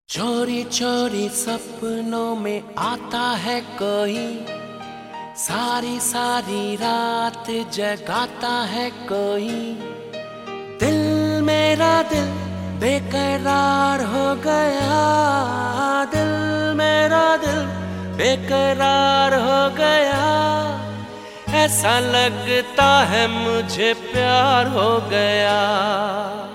चोरी चोरी सपनों में आता है कोई, सारी सारी रात जगाता है कोई। दिल मेरा दिल बेकरार हो गया, दिल मेरा दिल बेकरार हो गया। ऐसा लगता है मुझे प्यार हो गया।